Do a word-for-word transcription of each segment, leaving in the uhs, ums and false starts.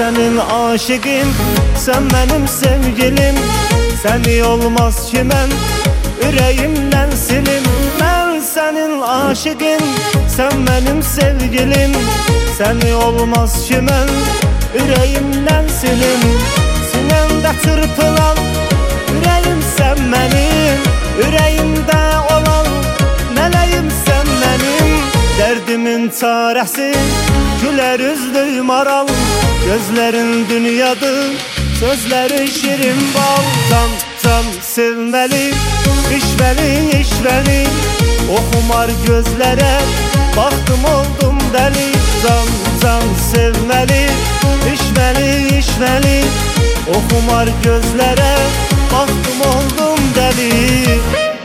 senin aşıkım, sen benim sevgilim. Seni olmaz ki ben yüreğimden silim. Ben senin aşıkım, sen benim sevgilim. Seni olmaz ki ben yüreğimden silim. Sinemde çırpılan yüreğim sen benim, yüreğimde olan meleğim sen benim. Derdimin çaresi güler yüzlü maral, gözlerin dünyadır, sözleri şirin bal. Can can sevmeli, içmeli içmeli, o xumar gözlere baktım oldum deli. Can can sevmeli, içmeli içmeli, o xumar gözlere baktım oldum deli.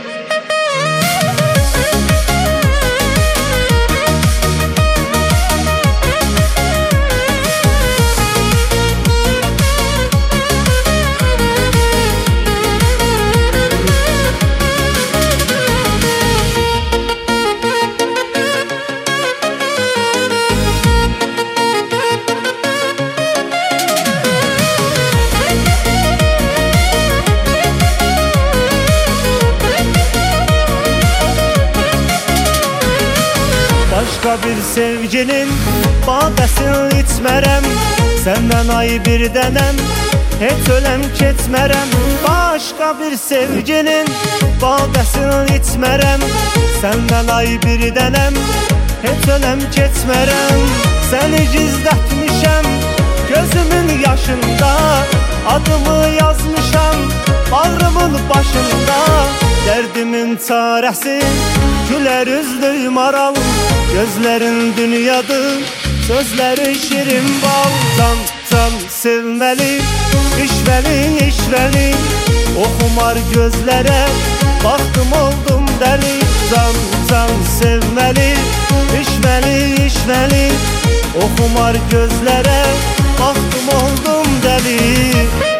Başka bir sevginin badəsini içmərəm, səndən ay bir dənəm, heç öləm keçmərəm. Başka bir sevginin badəsini içmərəm, səndən ay bir dənəm, heç öləm keçmərəm. Səni gizlətmişəm gözümün yaşında, adımı yazmışam bağrımın başında. Derdimin çaresi güler yüzlü maral, gözlerin dünyadır, sözleri şirin bal. Can can sevmeli, içmeli içmeli, o xumar gözlere baktım oldum deli. Can can sevmeli, içmeli içmeli, o xumar gözlere baktım oldum deli.